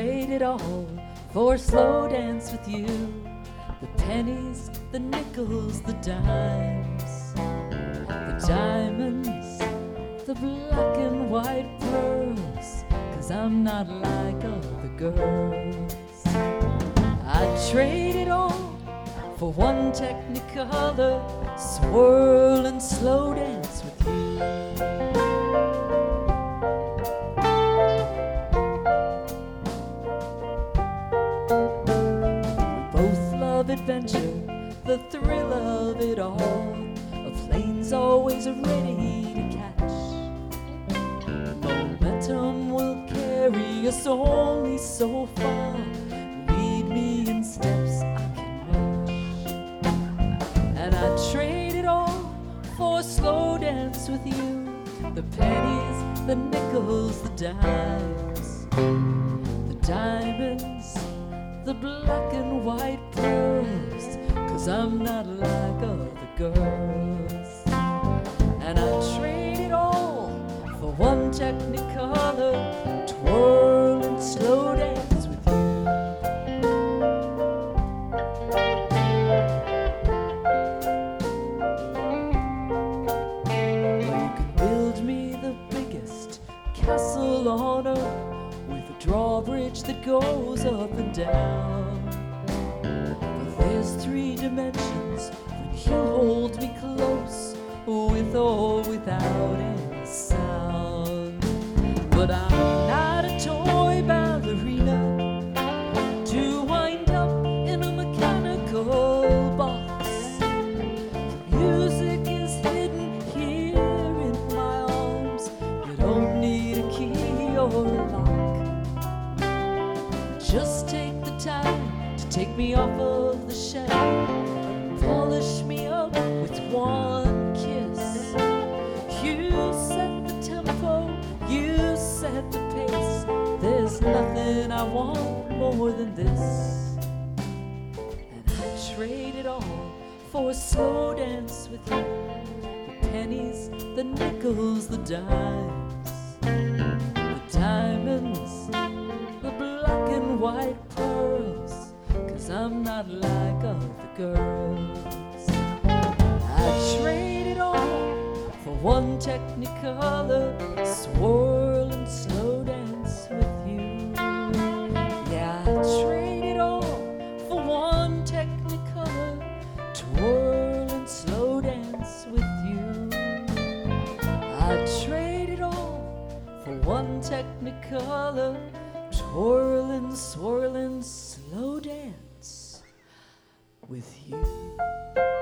trade it all for a slow dance with you. The pennies, the nickels, the dimes, the diamonds, the black and white pearls, 'cause I'm not like other girls. I'd trade it all for one Technicolor swirl and slow dance with you. We both love adventure, the thrill of it all. A plane's always ready to catch. Momentum will carry us only so far. Lead me in steps I can match. And I'd trade it all for a slow dance with you. The pennies, the nickels, the dimes, the diamonds, the black and white pearls, 'cause I'm not like other girls. And I'd trade it all for one Technicolor twirl and slow dance with you. Well, you can build me the biggest castle on earth with a drawbridge that goes up and down. But there's 3 dimensions when you hold me close, with or without any sound. But I'm not a toy ballerina to wind up in a mechanical box. The music is hidden here in my arms. You don't need a key or a lock. Just take the time to take me off of the shelf, polish me up with one kiss. You set the tempo, you set the pace. There's nothing I want more than this. And I'd trade it all for a slow dance with you. The pennies, the nickels, the dimes, the diamonds, the black and white pearls, 'cause I'm not like other girls. I'd trade it all for one Technicolor swirl and slow dance with you. Yeah, I'd trade it all for one Technicolor twirl and slow dance with you. I'd trade it all for one Technicolor twirl and swirl and slow dance with you.